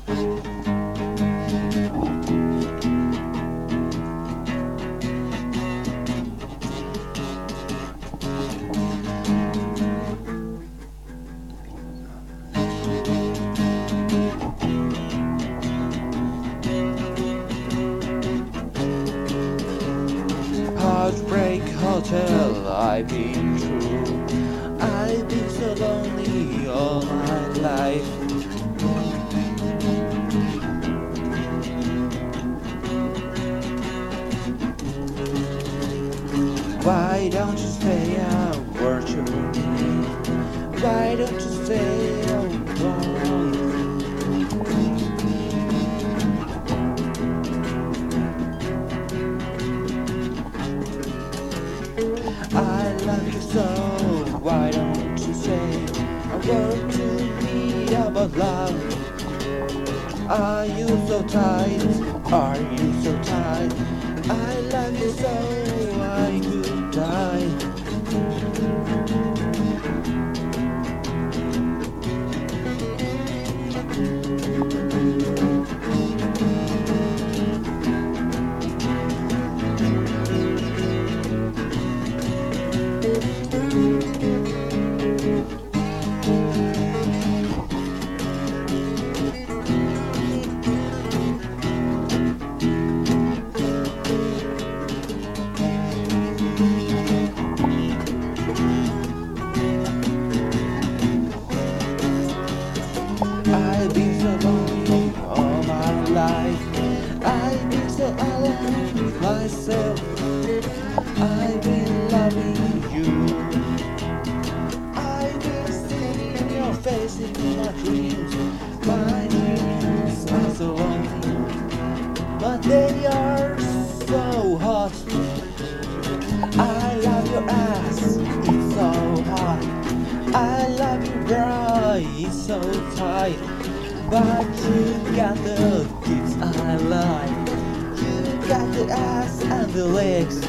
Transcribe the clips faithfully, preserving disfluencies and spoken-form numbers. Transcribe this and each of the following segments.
Heartbreak hotel I've been through. I've been so lonely all my life. Why don't you stay out, weren't you? Why don't you stay out long? I love you so, why don't you say a word to me about love? Are you so tight? Are you so tight? I love you so, I could die. I've been so lonely all my life. I've been so alone with myself. I've been loving you. I've been seeing your face in my dreams. My dreams are so lonely, but they are so hot. I love your ass, it's so hot. I love your bra, it's so tight. But you got the kids I like. You got the ass and the legs.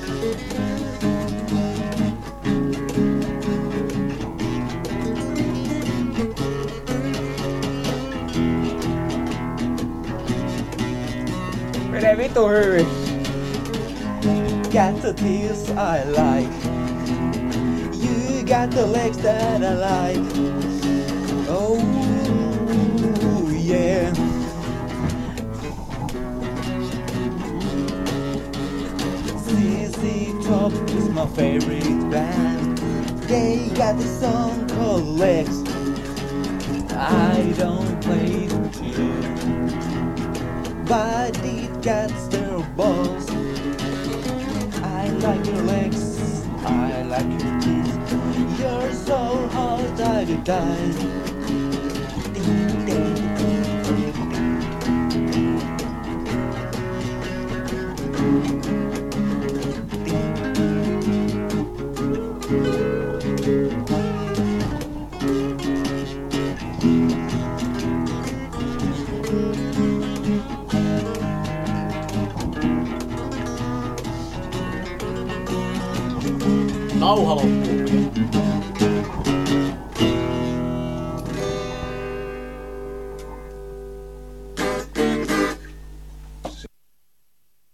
Mày đây với tôi rồi. Got the teeth I like. You got the legs that I like. Oh yeah. Z Z Top is my favorite band. They got the song called Legs. I don't play the tune, but it got their balls. I like your legs, I like your teeth. You're so hot, I could die. Nauha loppuu.